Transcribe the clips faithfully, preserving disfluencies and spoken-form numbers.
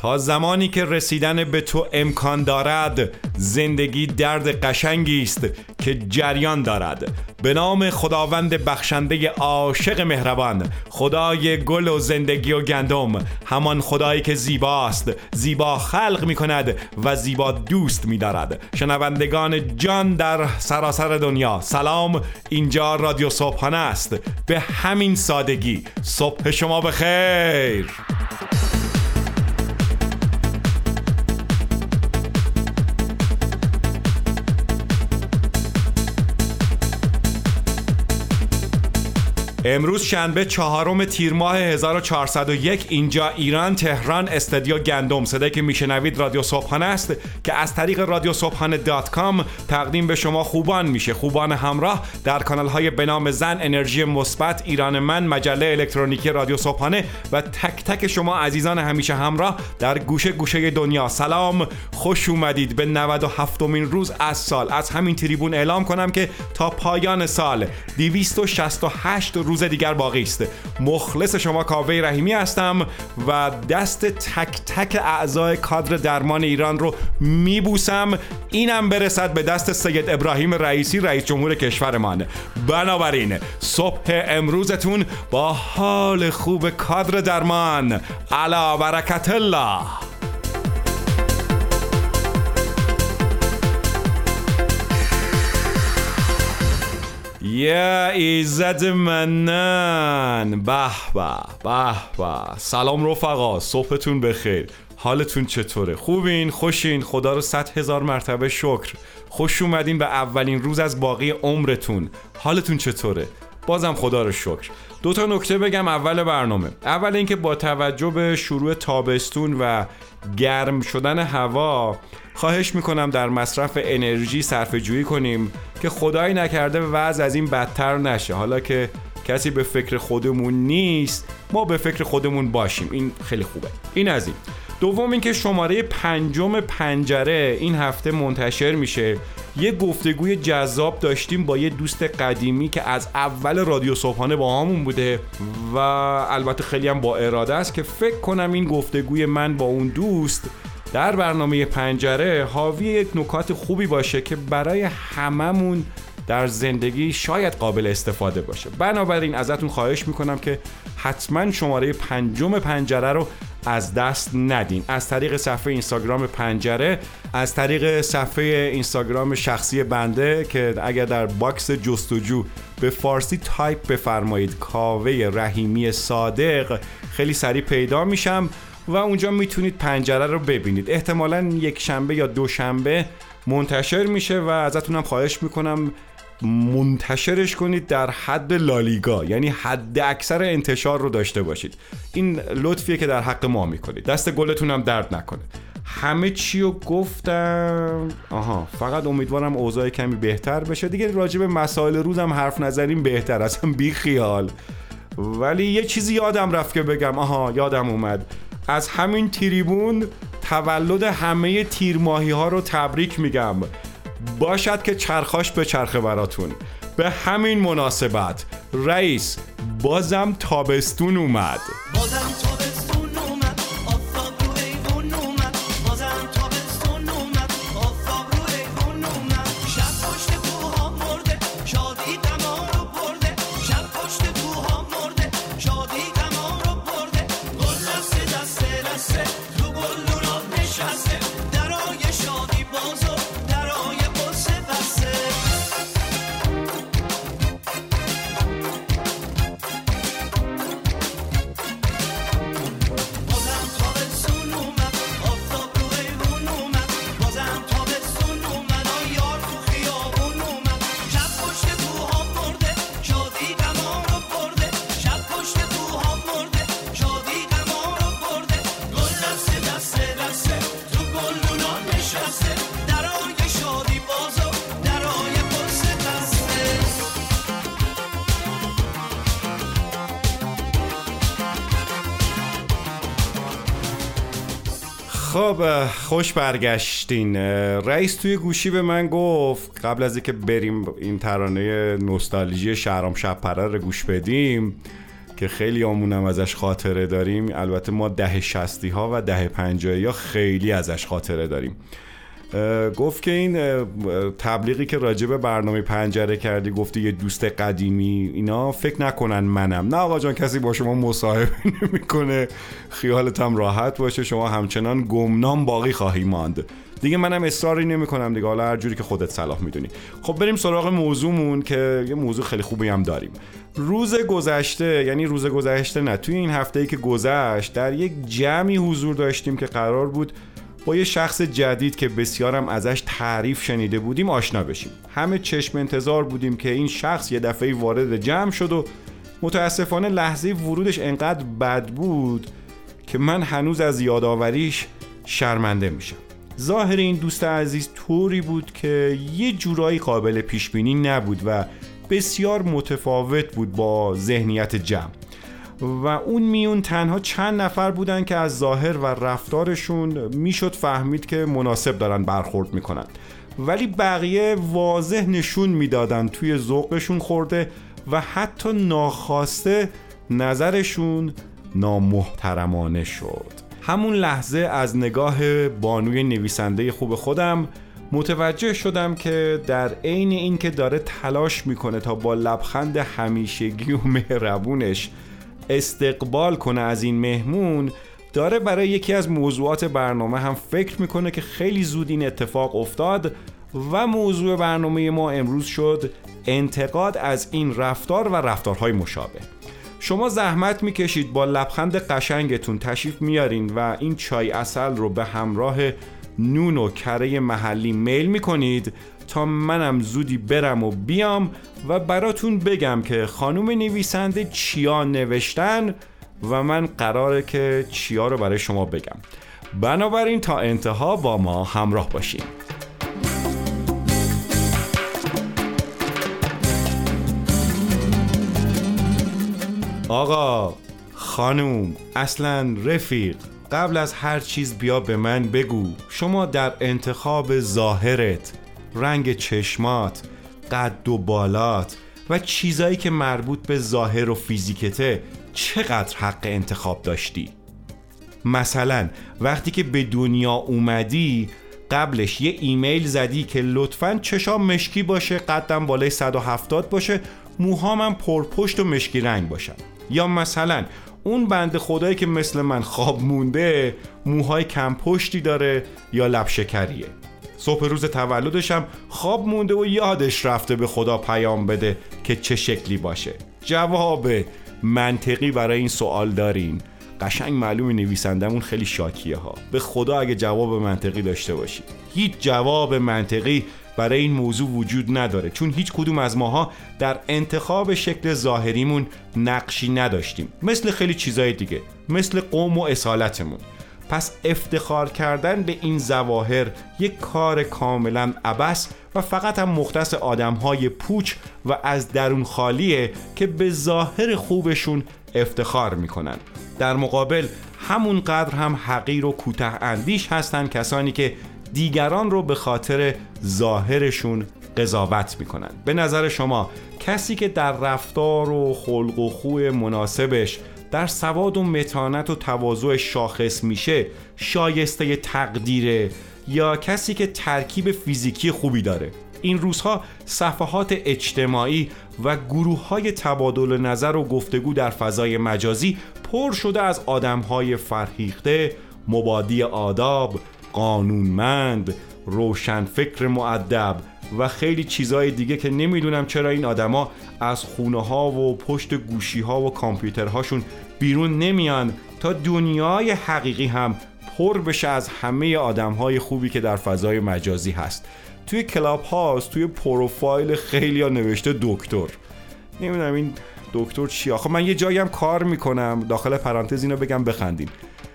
تا زمانی که رسیدن به تو امکان دارد، زندگی درد قشنگی است که جریان دارد. به نام خداوند بخشنده عاشق مهربان، خدای گل و زندگی و گندم، همان خدایی که زیباست، زیبا خلق می کند و زیبا دوست می دارد. شنوندگان جان در سراسر دنیا سلام، اینجا رادیو صبحانه است. به همین سادگی صبح شما بخیر. امروز شنبه چهارم تیر ماه هزار و چهارصد و یک، اینجا ایران، تهران، استودیو گندم. صدایی که میشنوید رادیو صبحانه است که از طریق رادیو صبحانه دات کام تقدیم به شما خوبان میشه. خوبان همراه در کانال های به نام زن، انرژی مثبت، ایران من، مجله الکترونیکی رادیو صبحانه و تک تک شما عزیزان همیشه همراه در گوشه گوشه دنیا. سلام، خوش اومدید به نود و هفتمین روز از سال. از همین تریبون اعلام کنم که تا پایان سال دویست و شصت و هشت روز دیگر باقی است. مخلص شما کاوه رحیمی هستم و دست تک تک اعضای کادر درمان ایران رو میبوسم، اینم برسد به دست سید ابراهیم رئیسی، رئیس جمهور کشورمان. بنابراین صبح امروزتون با حال خوب کادر درمان، علی برکت الله. یه ایزد منن. به به به به. سلام رفقا، صبحتون بخیر. حالتون چطوره؟ خوبین؟ خوشین؟ خدا رو صد هزار مرتبه شکر. خوش اومدین به اولین روز از باقی عمرتون. حالتون چطوره؟ بازم خدا رو شکر. دو تا نکته بگم اول برنامه. اول اینکه با توجه به شروع تابستون و گرم شدن هوا، خواهش میکنم در مصرف انرژی صرفه جویی کنیم که خدایی نکرده وضع از این بدتر نشه. حالا که کسی به فکر خودمون نیست، ما به فکر خودمون باشیم. این خیلی خوبه. این از این. دوم اینکه شماره پنجم پنجره این هفته منتشر میشه. یه گفتگوی جذاب داشتیم با یه دوست قدیمی که از اول رادیو صبحانه با همون بوده و البته خیلی هم با اراده است که فکر کنم این گفتگوی من با اون دوست در برنامه پنجره حاوی یک نکات خوبی باشه که برای هممون در زندگی شاید قابل استفاده باشه. بنابراین ازتون خواهش میکنم که حتما شماره پنجم پنجره رو از دست ندین. از طریق صفحه اینستاگرام پنجره، از طریق صفحه اینستاگرام شخصی بنده که اگر در باکس جستجو به فارسی تایپ بفرمایید کاوه رحیمی صادق، خیلی سریع پیدا میشم و اونجا میتونید پنجره رو ببینید. احتمالاً یک شنبه یا دو شنبه منتشر میشه و ازتونم خواهش میکنم منتشرش کنید در حد لالیگا، یعنی حد اکثر انتشار رو داشته باشید. این لطفیه که در حق ما میکنید. دست گلتونم درد نکنه. همه چی رو گفتم. آها، فقط امیدوارم اوضاع کمی بهتر بشه دیگه. راجع به مسائل روزم حرف نزنیم بهتر، اصلا بی خیال. ولی یه چیزی یادم رفت که بگم. آها، یادم اومد. از همین تریبون تولد همه تیرماهی ها رو تبریک میگم. باشد که چرخاش به چرخه براتون. به همین مناسبت رئیس، بازم تابستون اومد. بازم تابستون اومد، آفتاب رو ایوون اومد. بازم تابستون اومد، آفتاب رو ایوون اومد. شب پشت کوها مرده، شادی دما رو برده. شب پشت کوها مرده، شادی دما رو برده. گل دسته دسته دسته رو گلدونان نشسته. درای شادی بازو درای قصه بسته. بازم تابستون اومد، آفتاب رو ایوون اومد. بازم تابستون اومد، یار تو خیابون اومد. شب پشت کوها مرده، شادی دما رو برده. شب پشت کوها مرده، شادی دما رو برده. گل دسته دسته دسته تو گلدونا نشسته. درای شادی بازو درای قصه بسته. خب، خوش برگشتین. رئیس توی گوشی به من گفت قبل از اینکه بریم این ترانه نوستالژی شهرام شب پرر رو گوش بدیم که خیلی آمونم ازش خاطره داریم. البته ما ده شصتی ها و ده پنجاهی ها خیلی ازش خاطره داریم. گفت که این تبلیغی که راجع به برنامه پنجره کردی، گفتی یه دوست قدیمی، اینا فکر نکنن منم. نه آقا جان، کسی با شما مصاحبه نمی‌کنه، خیالت هم راحت باشه، شما همچنان گمنام باقی خواهی ماند. دیگه منم اصراری نمی‌کنم دیگه، حالا هر جوری که خودت صلاح می‌دونی. خب بریم سراغ موضوعمون که یه موضوع خیلی خوبی هم داریم. روز گذشته، یعنی روز گذشته نه، توی این هفته‌ای که گذشت در یک جمعی حضور داشتیم که قرار بود با یه شخص جدید که بسیارم ازش تعریف شنیده بودیم آشنا بشیم. همه چشم انتظار بودیم که این شخص یه دفعه‌ای وارد جمع شد و متاسفانه لحظه ورودش انقدر بد بود که من هنوز از یادآوریش شرمنده میشم. ظاهر این دوست عزیز طوری بود که یه جورایی قابل پیش بینی نبود و بسیار متفاوت بود با ذهنیت جمع. و اون میون تنها چند نفر بودن که از ظاهر و رفتارشون میشد فهمید که مناسب دارن برخورد میکنن، ولی بقیه واضح نشون میدادن توی ذوقشون خورده و حتی ناخواسته نظرشون نامحترمانه شد. همون لحظه از نگاه بانوی نویسنده خوب خودم متوجه شدم که در عین این که داره تلاش میکنه تا با لبخند همیشگی و مهربونش استقبال کنه از این مهمون، داره برای یکی از موضوعات برنامه هم فکر میکنه که خیلی زود این اتفاق افتاد و موضوع برنامه ما امروز شد انتقاد از این رفتار و رفتارهای مشابه. شما زحمت میکشید با لبخند قشنگتون تشریف میارین و این چای عسل رو به همراه نون و کره محلی میل میکنید تا منم زودی برم و بیام و براتون بگم که خانم نویسنده چیا نوشتن و من قراره که چیا رو برای شما بگم. بنابراین تا انتها با ما همراه باشین. آقا، خانوم، اصلا رفیق، قبل از هر چیز بیا به من بگو شما در انتخاب ظاهرت، رنگ چشمات، قد و بالات و چیزایی که مربوط به ظاهر و فیزیکته چقدر حق انتخاب داشتی؟ مثلا وقتی که به دنیا اومدی قبلش یه ایمیل زدی که لطفاً چشام مشکی باشه، قدم بالای صد و هفتاد باشه، موهامم پرپشت و مشکی رنگ باشن. یا مثلا اون بنده خدایی که مثل من خواب مونده، موهای کم پشتی داره یا لب شکریه، صبح روز تولدش هم خواب مونده و یادش رفته به خدا پیام بده که چه شکلی باشه. جواب منطقی برای این سوال دارین؟ قشنگ معلومه نویسندمون خیلی شاکیه ها. به خدا اگه جواب منطقی داشته باشید. هیچ جواب منطقی برای این موضوع وجود نداره، چون هیچ کدوم از ماها در انتخاب شکل ظاهریمون نقشی نداشتیم، مثل خیلی چیزای دیگه، مثل قوم و اصالتمون. پس افتخار کردن به این ظواهر یک کار کاملا عبث و فقط هم مختص آدم‌های پوچ و از درون خالیه که به ظاهر خوبشون افتخار میکنن. در مقابل همون قدر هم حقیر و کوته اندیش هستن کسانی که دیگران رو به خاطر ظاهرشون قضاوت میکنن. به نظر شما کسی که در رفتار و خلق و خوی مناسبش، در سواد و متانت و تواضع شاخص میشه، شایسته تقدیره یا کسی که ترکیب فیزیکی خوبی داره؟ این روزها صفحات اجتماعی و گروه‌های تبادل نظر و گفتگو در فضای مجازی پر شده از آدم‌های فرهیخته، مبادی آداب، قانونمند، روشنفکر مؤدب و خیلی چیزای دیگه که نمیدونم چرا این آدما از خونه ها و پشت گوشی ها و کامپیوترهاشون بیرون نمیان تا دنیای حقیقی هم پر بشه از همه آدم های خوبی که در فضای مجازی هست. توی کلاب هاست، توی پروفایل خیلی ها نوشته دکتر. نمیدونم این دکتر چی؟ آخه من یه جایی هم کار میکنم، داخل پرانتز اینو بگم بخندین،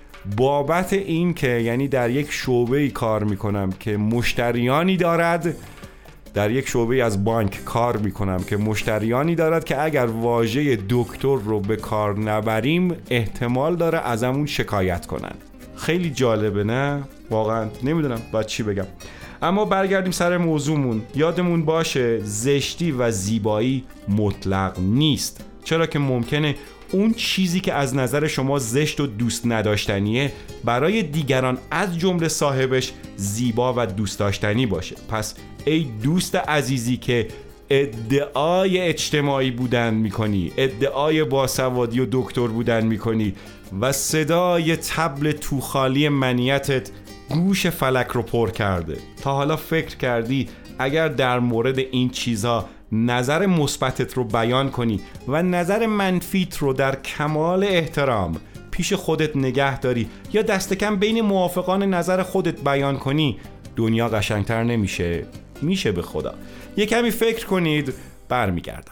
بابت این که یعنی در یک شعبه‌ای کار میکنم که مشتریانی دارد، در یک شعبه از بانک کار میکنم که مشتریانی دارد که اگر واژه دکتر رو به کار نبریم احتمال داره ازمون شکایت کنن. خیلی جالبه نه؟ واقعا نمیدونم باید چی بگم. اما برگردیم سر موضوعمون. یادمون باشه زشتی و زیبایی مطلق نیست، چرا که ممکنه اون چیزی که از نظر شما زشت و دوست نداشتنیه برای دیگران از جمله صاحبش زیبا و دوست داشتنی باشه. پس ای دوست عزیزی که ادعای اجتماعی بودن میکنی، ادعای باسوادی و دکتر بودن میکنی و صدای طبل توخالی منیتت گوش فلک رو پر کرده، تا حالا فکر کردی اگر در مورد این چیزها نظر مثبتت رو بیان کنی و نظر منفیت رو در کمال احترام پیش خودت نگه داری یا دست کم بین موافقان نظر خودت بیان کنی، دنیا قشنگتر نمیشه؟ میشه به خدا. یه کمی فکر کنید، برمیگردم.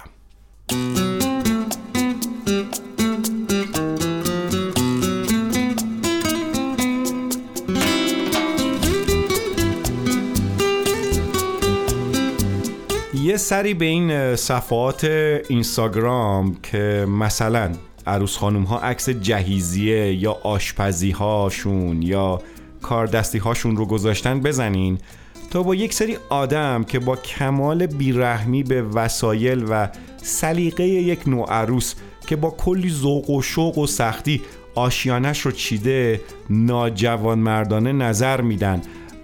یه سری به این صفحات اینستاگرام که مثلا عروس خانوم ها عکس جهیزیه یا آشپزی هاشون یا کاردستی هاشون رو گذاشتن بزنین تا با یک سری آدم که با کمال بیرحمی به وسایل و سلیقه یک نوع عروس که با کلی ذوق و شوق و سختی آشیانش رو چیده ناجوان مردانه نظر میدن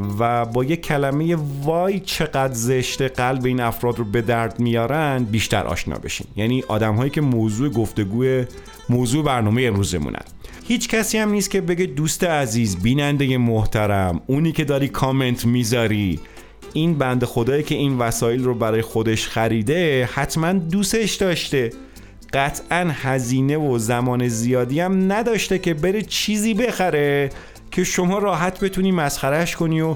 و با یک کلمه وای چقدر زشته قلب این افراد رو به درد میارن بیشتر آشنا بشین. یعنی آدم هایی که موضوع گفتگوی موضوع برنامه امروزمونن. هیچ کسی هم نیست که بگه دوست عزیز، بیننده محترم، اونی که داری کامنت میذاری، این بنده خدایی که این وسایل رو برای خودش خریده حتما دوستش داشته، قطعا هزینه و زمان زیادی هم نداشته که بره چیزی بخره که شما راحت بتونی مسخرهش کنی و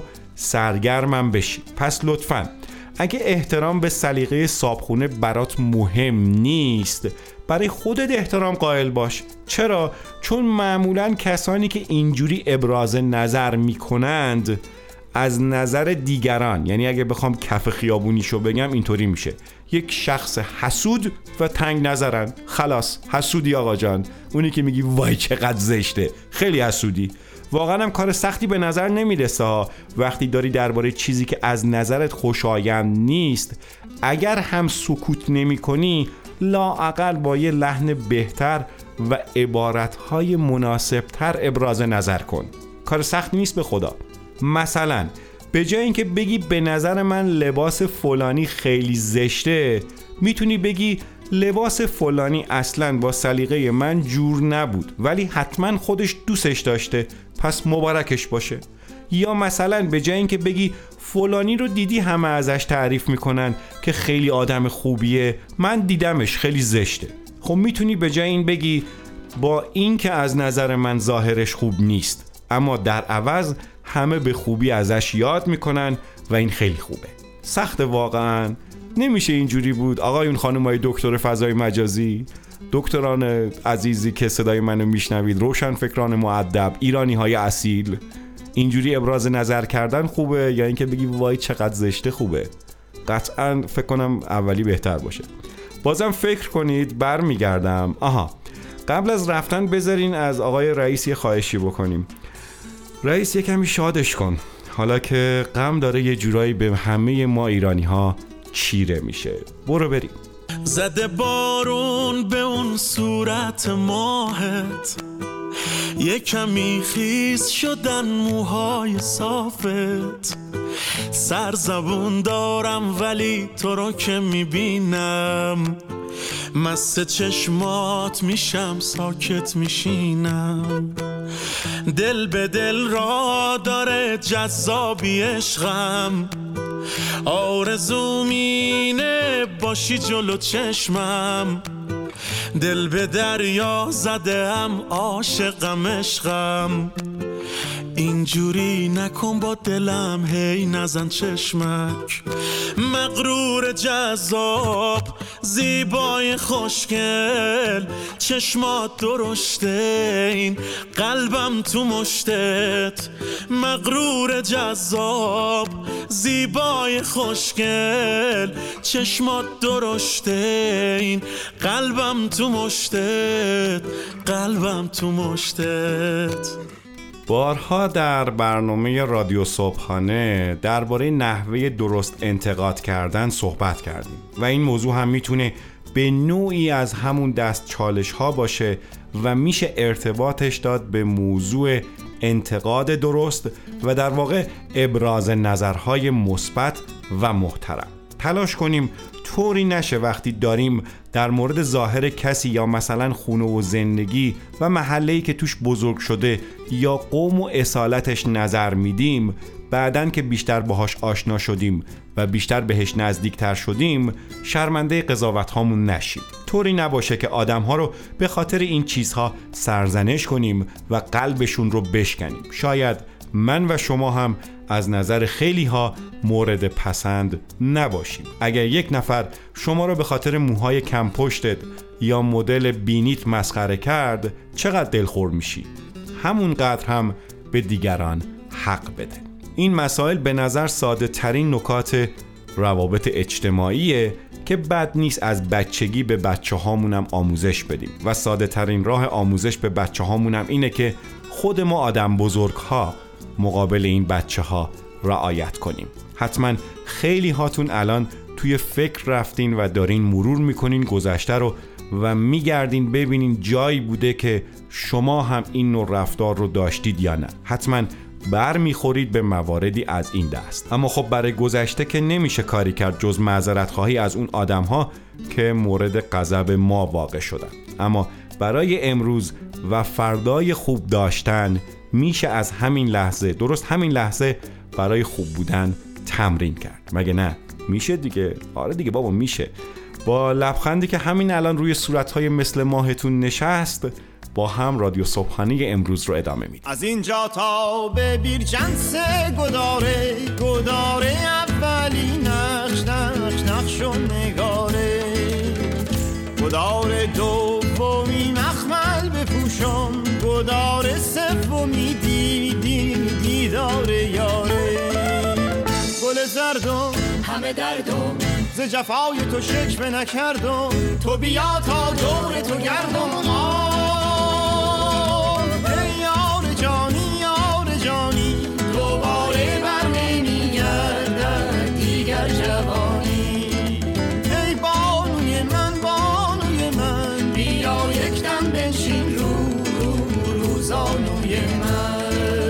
سرگرمم بشی. پس لطفاً اگه احترام به سلیقه صابخونه برات مهم نیست، برای خودت احترام قائل باش. چرا؟ چون معمولاً کسانی که اینجوری ابراز نظر میکنند از نظر دیگران، یعنی اگه بخوام کف خیابونیشو بگم اینطوری میشه، یک شخص حسود و تنگ نظرن. خلاص حسودی آقا جان، اونی که میگی وای چقدر زشته، خیلی حسودی. واقعا هم کار سختی به نظر نمیرسه وقتی داری درباره چیزی که از نظرت خوشایند نیست اگر هم سکوت نمی کنی لااقل با یه لحن بهتر و عبارتهای مناسبتر ابراز نظر کن. کار سختی نیست به خدا. مثلا به جای اینکه بگی به نظر من لباس فلانی خیلی زشته، میتونی بگی لباس فلانی اصلاً با سلیقه من جور نبود ولی حتما خودش دوستش داشته، پس مبارکش باشه. یا مثلا به جای اینکه بگی فلانی رو دیدی همه ازش تعریف میکنن که خیلی آدم خوبیه، من دیدمش خیلی زشته، خب میتونی به جای این بگی با این که از نظر من ظاهرش خوب نیست اما در عوض همه به خوبی ازش یاد میکنن و این خیلی خوبه. سخت واقعاً؟ نمیشه اینجوری بود آقایون خانمای دکتر فضای مجازی، دکتران عزیزی که صدای منو میشنوید، روشن فکران مؤدب، ایرانی های اصیل، اینجوری ابراز نظر کردن خوبه یا اینکه بگی وای چقدر زشته خوبه؟ قطعا فکر کنم اولی بهتر باشه. بازم فکر کنید. برمیگردم. آها، قبل از رفتن بذارین از آقای رئیس یه خواهشی بکنیم. رئیس یه کمی شادش کن، حالا که غم داره یه جورایی به همه ما ایرانی ها چیره میشه. برو بریم. زده بارون به اون صورت ماهت، یه کمی خیس شدن موهای صافت، سرزبون دارم ولی تو رو که میبینم مست چشمات میشم ساکت میشینم، دل به دل را داره جذابی عشقم، آرزوم اینه باشی جلو چشمم، دل به دریا زدم عاشقم عشقم، اینجوری نکن با دلم هی نزن چشمک، مغرور جذاب زیبای خوشگل، چشمات درشته این قلبم تو مشتت، مغرور جذاب زیبای خوشگل، چشمات درشته این قلبم تو مشتت، قلبم تو مشتت. بارها در برنامه رادیو صبحانه درباره نحوه درست انتقاد کردن صحبت کردیم و این موضوع هم میتونه به نوعی از همون دست چالش ها باشه و میشه ارتباطش داد به موضوع انتقاد درست و در واقع ابراز نظرهای مثبت و محترم. تلاش کنیم طوری نشه وقتی داریم در مورد ظاهر کسی یا مثلا خونه و زندگی و محله‌ای که توش بزرگ شده یا قوم و اصالتش نظر میدیم، بعدن که بیشتر باهاش آشنا شدیم و بیشتر بهش نزدیکتر شدیم شرمنده قضاوت هامون نشیم. طوری نباشه که آدم ها رو به خاطر این چیزها سرزنش کنیم و قلبشون رو بشکنیم. شاید من و شما هم از نظر خیلی ها مورد پسند نباشیم. اگر یک نفر شما رو به خاطر موهای کم پشتت یا مدل بینیت مسخره کرد، چقدر دلخور میشی؟ همونقدر هم به دیگران حق بده. این مسائل به نظر ساده ترین نکات روابط اجتماعیه که بد نیست از بچگی به بچه هامونم آموزش بدیم و ساده ترین راه آموزش به بچه هامونم اینه که خود ما آدم بزرگ ها مقابل این بچه ها رعایت کنیم. حتما خیلی هاتون الان توی فکر رفتین و دارین مرور میکنین گذشته رو و میگردین ببینین جایی بوده که شما هم این نوع رفتار رو داشتید یا نه. حتما بر میخورید به مواردی از این دست. اما خب برای گذشته که نمیشه کاری کرد جز معذرت خواهی از اون آدم ها که مورد غضب ما واقع شدن. اما برای امروز و فردای خوب داشتن میشه از همین لحظه، درست همین لحظه، برای خوب بودن تمرین کرد. مگه نه؟ میشه دیگه. آره دیگه بابا میشه. با لبخندی که همین الان روی صورتهای مثل ماهتون نشست با هم رادیو صبحانه امروز رو ادامه میدیم. از اینجا تا به بیرجنس گداره گداره اولی نقش نقش نقش و نگاره گداره دومی مخمل بپوشم گداره سومی دیدی دیداره یاره گل زردم همه دردم ز جفای تو شکوه نکردم تو بیا تا دور تو گردم آه ای یار جانی یار جانی دوباره بر نمیگردد دیگر جوانی ای بانوی من بانوی من بیا یک دم بنشین رو رو روزانوی من.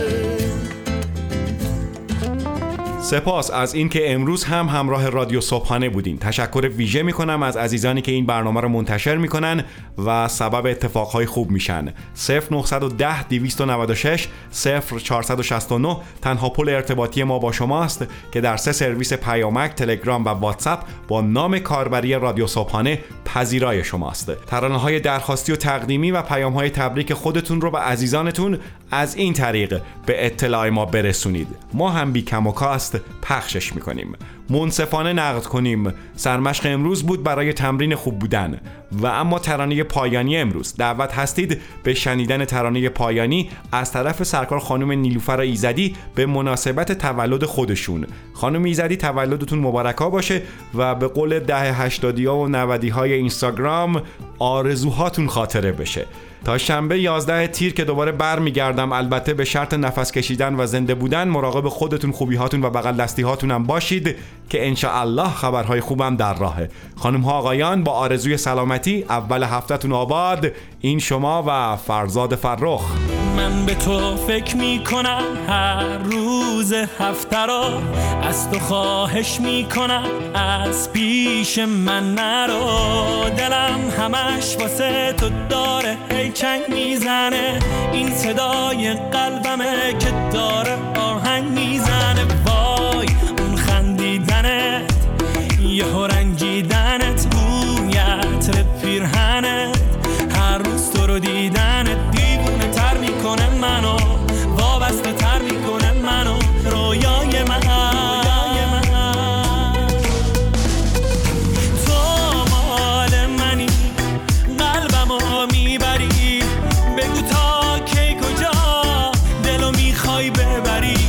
سپاس از این که امروز هم همراه رادیو صبحانه بودین. تشکر ویژه میکنم از عزیزانی که این برنامه رو منتشر میکنن و سبب اتفاقهای خوب میشن. صفر نه یک صفر دویست و نود و شش صفر چهارصد و شصت و نه تنها پل ارتباطی ما با شماست که در سه سرویس پیامک، تلگرام و واتساپ با نام کاربری رادیو صبحانه پذیرای شماست. ترانه‌های درخواستی و تقدیمی و پیام‌های تبریک خودتون رو به عزیزانتون از این طریق به اطلاع ما برسونید. ما هم بی کم و کاست پخشش میکنیم. منصفانه نقد کنیم. سرمشق امروز بود برای تمرین خوب بودن. و اما ترانه پایانی امروز، دعوت هستید به شنیدن ترانه پایانی از طرف سرکار خانم نیلوفر ایزدی به مناسبت تولد خودشون. خانم ایزدی تولدتون مبارکا باشه و به قول دهه هشتادی ها و نودی های اینستاگرام آرزوهاتون خاطره بشه. تا شنبه یازده تیر که دوباره برمیگردم، البته به شرط نفس کشیدن و زنده بودن، مراقب خودتون، خوبی هاتون و بغل دستی هاتون هم باشید که انشاءالله خبرهای خوبم در راهه. خانم ها آقایان، با آرزوی سلامتی، اول هفتهتون آباد. این شما و فرزاد فرخ. من به تو فکر میکنم هر روز هفته را، از تو خواهش میکنم از پیش من نرو. دلم همش واسه تو داره هی چنگ میزنه، این صدای قلبمه که داره آهنگ میزنه. وای اون خندیدنت، یهو رنجیدنت، بوی عطر پیرهنت، هر روز تو رو دیدنت دیوونه تر میکنه منو، وابسته تر میکنه منو، رویای من. تو مال منی، قلبمو میبری، بگو تا کی کجا دلو میخوای ببری.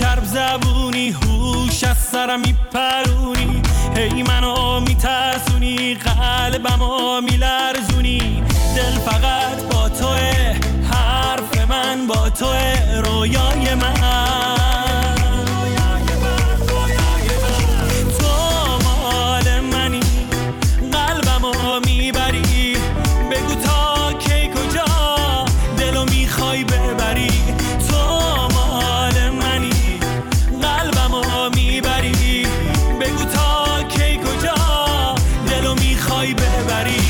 چرب زبونی هوش از سرم میپرونی، هی منو میترسونی قلبمو میلرزونی. دل فقط با توه، حرف من با توه، رویای من. تو مال منی، قلبمو میبری، بگو تا کی کجا دلو میخوای ببری. تو مال منی، قلبمو میبری، بگو تا کی کجا دلو میخوای ببری.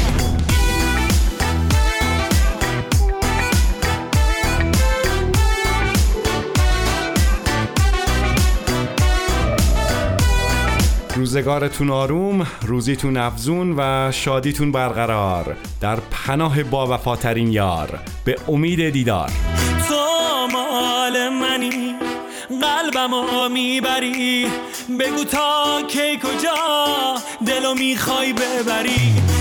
روزگارتون آروم، روزیتون افزون و شادیتون برقرار، در پناه با وفاترین یار، به امید دیدار. تو مال منی، قلبمو میبری، بگو تا کی کجا دلو میخوای ببری.